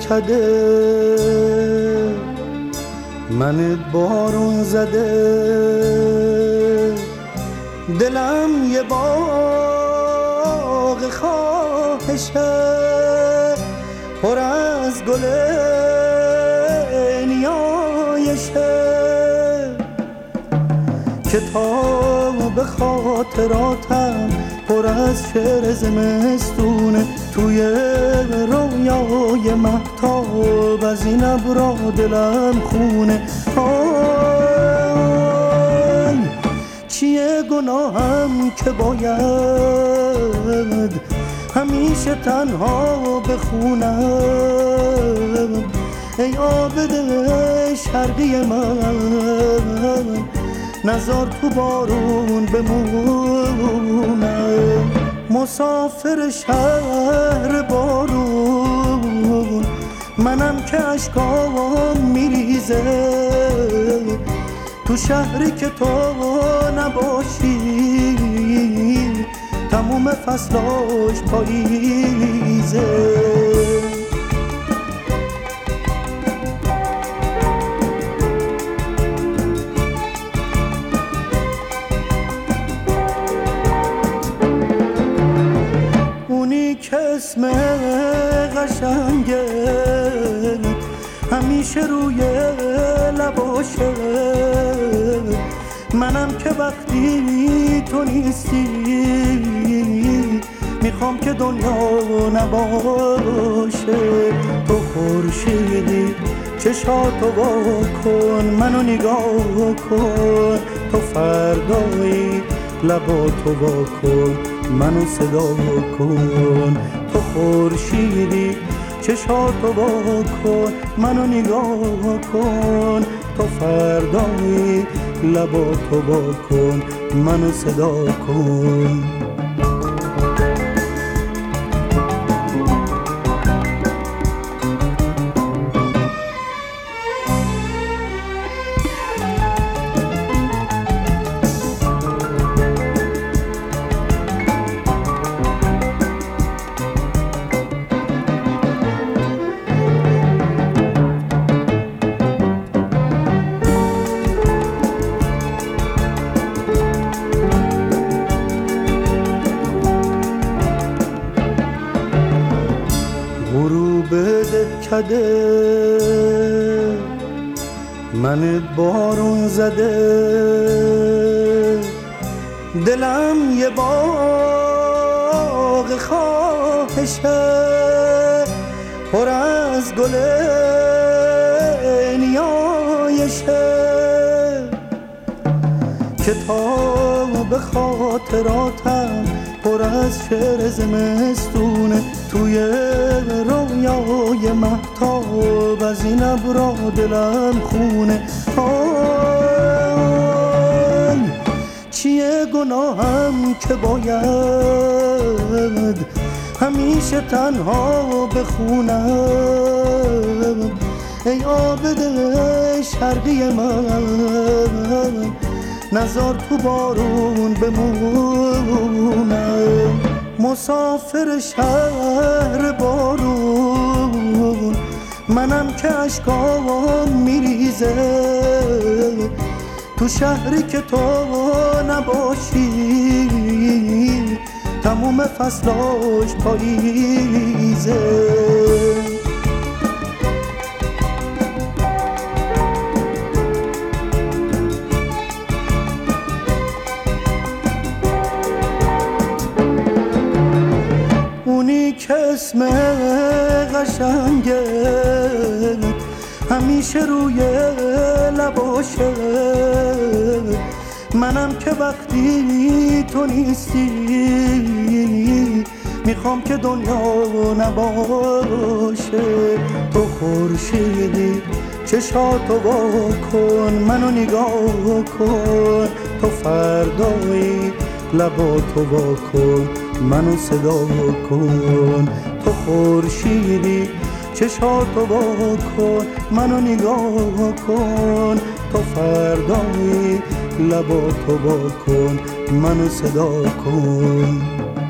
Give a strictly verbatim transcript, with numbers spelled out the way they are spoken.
دهکده من بارون زده، دلم یه باغ خواهشه پر از گل نیایشه، کتاب خاطراتم پر از شعر زمستونه، توی رویای مهتاب از این ابرا دلم خونه. آی چیه گناهم که باید همیشه تنها بخونم، ای عابد شرقی من نزار تو بارون بمونم، مسافر شهر بارون منم که اشکام میریزه، تو شهری که تو نباشی تموم فصلاش پاییزه. که اسم قشنگه همیشه روی لباشه، منم که وقتی تو نیستی میخوام که دنیا نباشه. تو خورشیدی چشاتو وا کن منو نگاه کن، تو فردایی لباتو وا کن منو صدا کن، تو خورشیدی چشاتو وا کن منو نگاه کن، تو فردایی لباتو وا کن منو صدا کن. غروب دهکده من بارون زده، دلم یه باغ خواهشه پر از گل نیایشه، کتاب خاطراتم پر از شعر زمستونه، توی رویای مهتاب از این ابرا دلم خونه. آی چیه گناهم که باید همیشه تنها بخونم، ای عابد شرقی من نزار تو بارون بمونم، مسافر شهر بارون منم که اشکام میریزه، تو شهری که تو نباشی تموم فصلاش پاییزه. که اسم قشنگه همیشه روی لباشه، منم که وقتی تو نیستی میخوام که دنیا نباشه. تو خورشیدی چشاتو وا کن منو نگاه کن، تو فردایی لباتو وا کن منو صدا کن، تو خورشیدی چشاتو وا کن منو نگاه کن، تو فردایی لباتو وا کن منو صدا کن.